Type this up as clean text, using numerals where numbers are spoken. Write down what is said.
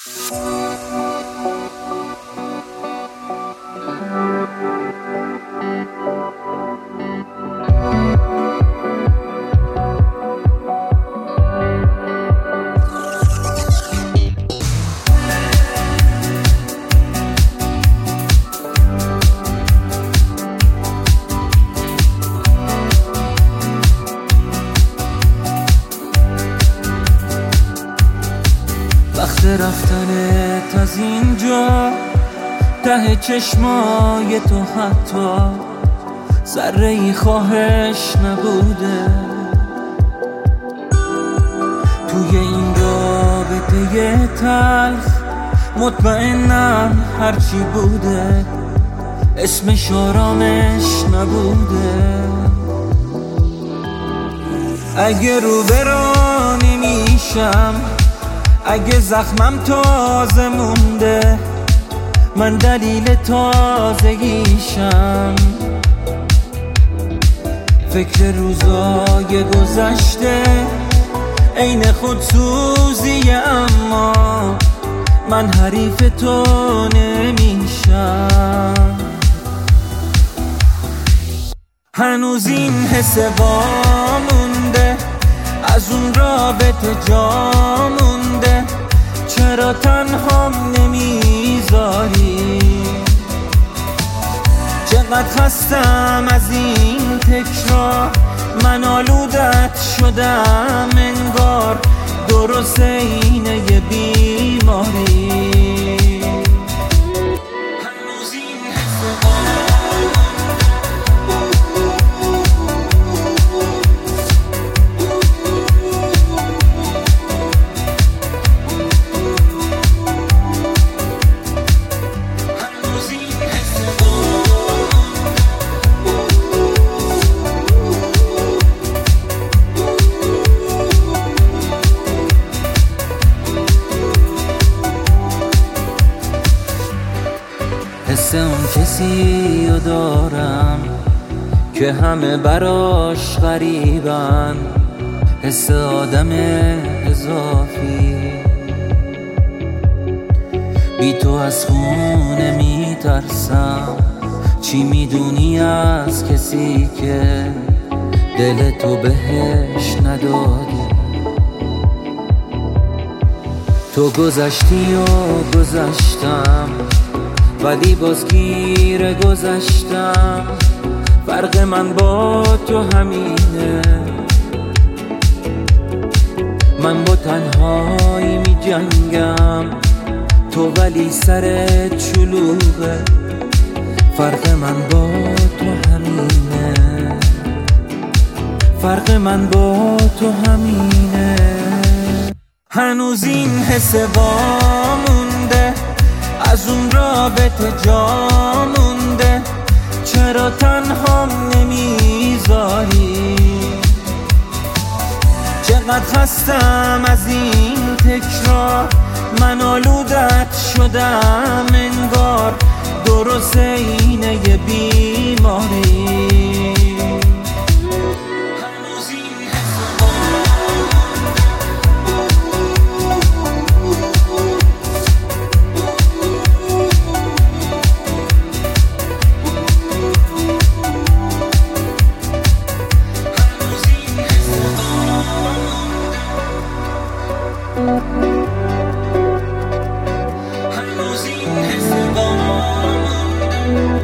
رفتنت از اینجا ته چشمای تو حتی ذره‌ای خواهش نبوده. توی این رابطه تلخ مطمئنم هرچی بوده اسمش آرامش نبوده. اگه رو برانی میشم، اگه زخمم تازه مونده، من دلیل تازگیشم. فکر روزای گذشته عین خودسوزی، اما من حریف تو نمیشم. هنوز این حس وامونده، از اون رابطه جا مونده. چرا تنهام نمیذاری؟ چقدر خستم از این تکرار، من آلودت شدم انگار، درست اینه یه بیماری. حس اون کسی رو دارم که همه براش غریبن، حس آدم اضافی. بی تو از خونه میترسم، چی میدونی از کسی که دل تو بهش ندادی. تو گذشتی و گذشتم، ولی باز گیر گذشتم. فرق من با تو همینه، من با تنهایی می جنگم، تو ولی سرت شلوغه. فرق من با تو همینه، فرق من با تو همینه. هنوز این حس وامونده، از اون رابطه جا مونده. چرا تنهام نمیذاری؟ چقدر خستم از این تکرار، من آلودت شدم انگار، درست اینه یه بیماری. هنوز این حس با من